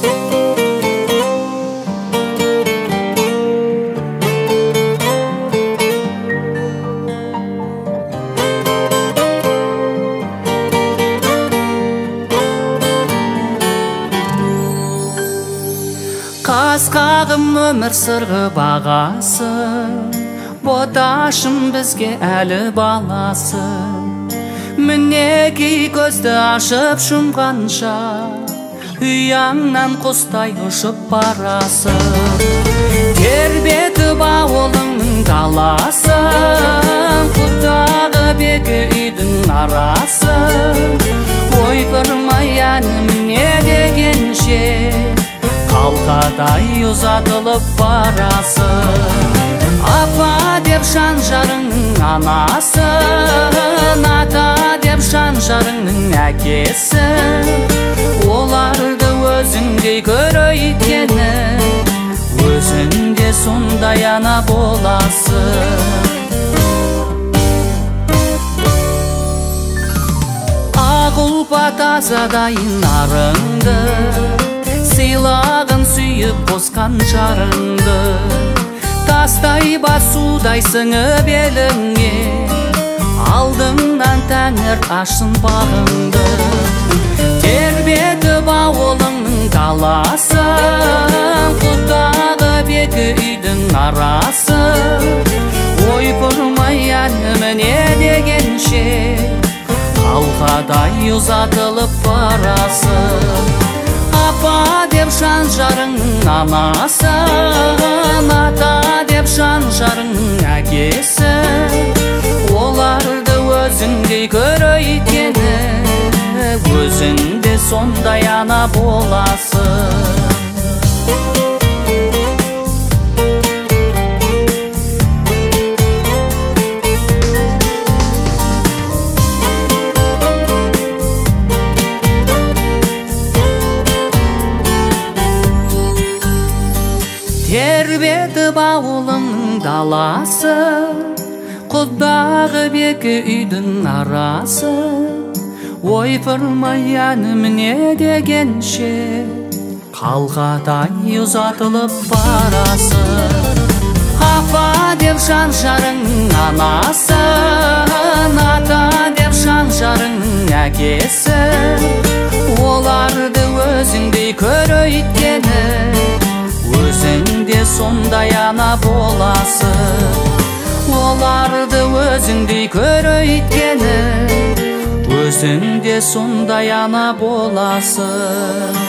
Қасқағым өмір сырғы бағасы, боташым бізге әлі баласы. Мінекей көзді ашып жұмғанша, ұяңнан құстай ұшып барасы. Тербетіп ауылыңның даласы, құттағы бекі үйдің арасы. Ойпырмай әнім не дегенше, қалқадай ұзатылып барасы. Апа деп жан-жарыңның анасы, ата деп жан-жарыңның әкесі. Оларды өзіңдей көр өйткені, өзіңде сондай ана боласы. Ақ ұлпа тазадайын арыңды, сыйлағын сүйіп қосқан жарыңды. Тастай басудай сіңіп еліңе, алдыңнан тәңір ашсын бағыңды. Тербетіп ауылыңның даласы, құттағы бекі үйдің арасы. Ойпырмай әнім не дегенше, қалқадай ұзатылып барасы. Апа деп жан-жарыңның анасы, ата деп жан-жарыңның әкесі. Оларды өзіңдей көр өйткені, өзіңде сондай ана боласы. Тербетіп ауылыңның даласы, құттағы бекі үйдің арасы. Ойпырмай әнім не дегенше, қалқадай ұзатылып барасы. Апа деп жан-жарыңның анасы, ата деп жан-жарыңның әкесі. Оларды өзіңдей көр өйткені, өзіңде сондай ана боласы. Оларды өзіңдей көр өйткені, өзіңде сондай ана боласы.